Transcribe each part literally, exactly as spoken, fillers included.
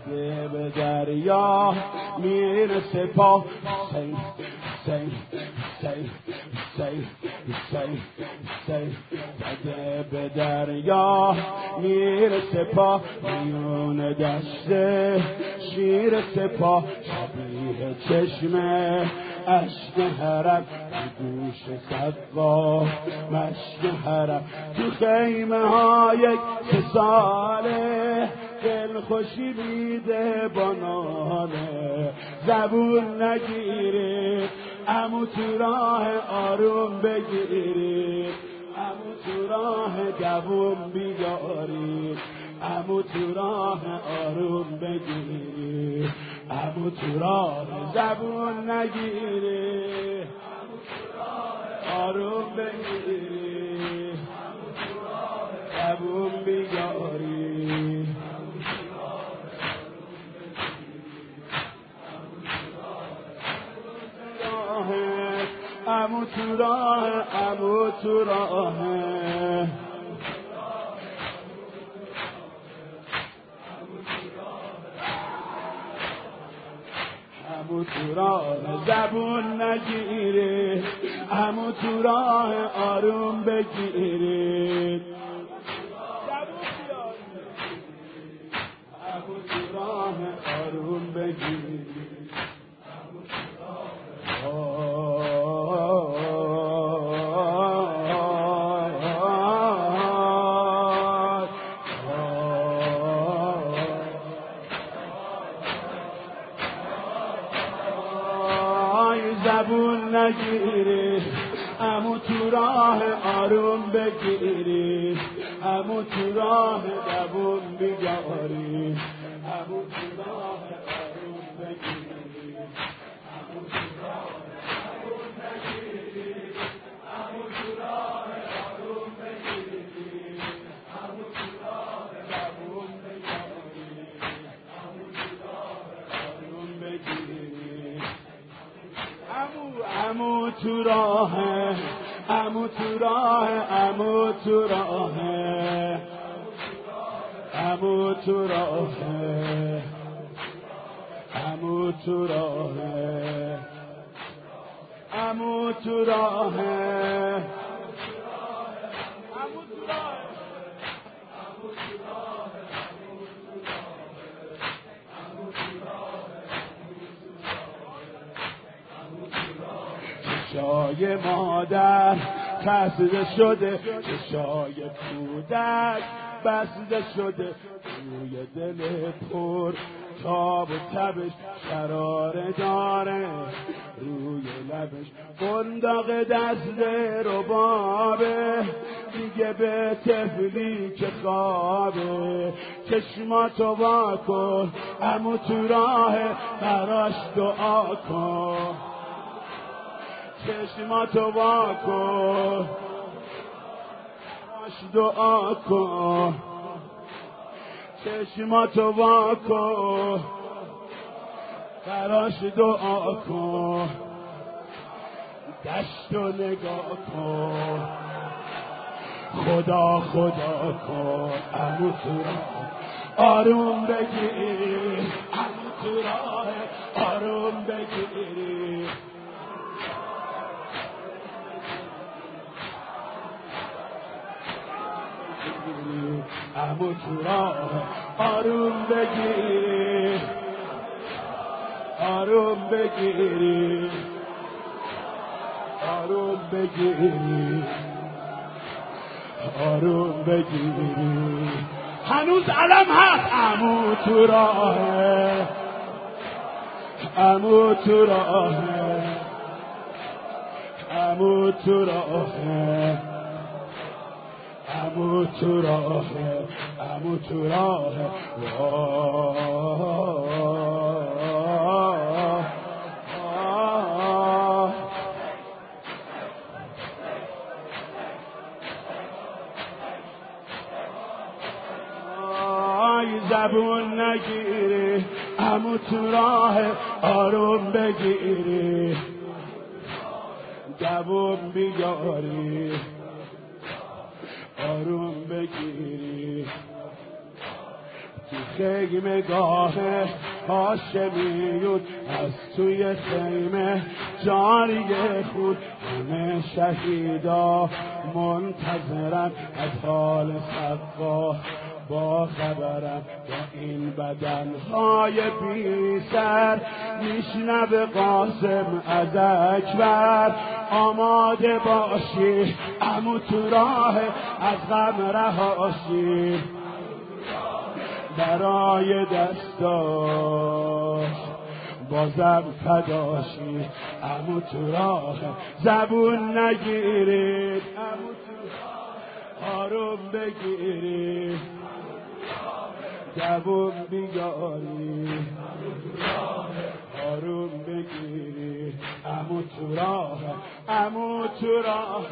بده به دریا میرسه پا سی سی سی سی سی سی بده به دریا میرسه پا میون دشت شیر سپاه شبیه چشمه اشک حرم تو گوش سقا مشک حرم تو خیمه ها یک سه ساله دل خوشی میده بانانه زبون نگیری امو تو راه آروم بگیری امو تو راه دووم بیداری امو تو راه آروم بگیری امو تو راه زبون نگیری امو تو راه آروم بگیری امو تو راه زبون بیداری امو تو راه امو تو راه امو تو راه زبون نگیری امو تو راه آروم بگیری امو تو راه آروم بگیری زبون نگیری امو تو راه آروم بگیری امو تو راه زبون بیاری امو تو راه آروم بگیری امو تو راه زبون نگیری امو تو راه آروم بگیری امو تو راه زبون بیاری امو تو راه آروم بگیری امو تو راه امو تو راه امو تو راه امو تو راه امو تو راه امو تو راه چشای مادر خسته شده چشای کودک بسته شده روی دل پر تاب و تبش شراره داره روی لبش بنداق دست ربابه میگه به طفلی که خوابه چشماتو وا کن امو تو راه براش دعا کن چشماتو وا کن براش دعا کن چشماتو وا کن براش دعا کن دشتو نگاه کن خدا خدا کن امو تو راه آروم بگیر امو تو راه آروم بگیر امو تو راه آروم بگیری آروم بگیری آروم بگیری آروم بگیری هنوز علم هست امو تو راه امو تو راه امو تو راه امو تو راه امو تو راه زبون نگیری امو تو راه آروم بگیری دووم بیاری آروم بگیری تو خیمه گاه هاشمیون از توی خیمه جاری خود همه شهیدا منتظرن از حال صفا با خبرم با این بدنهای بی سر میشنوه قاسم از اکبر آماده باشی عمو تو راه از غم رهاشی برای دستاش بازم فداشی عمو تو راه زبون نگیرید عمو تو راه آروم بگیرید زبون بیگاری آروم بگیرید عمو تو راه عمو تو راه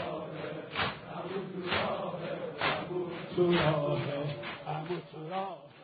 تو راه عمو تو راه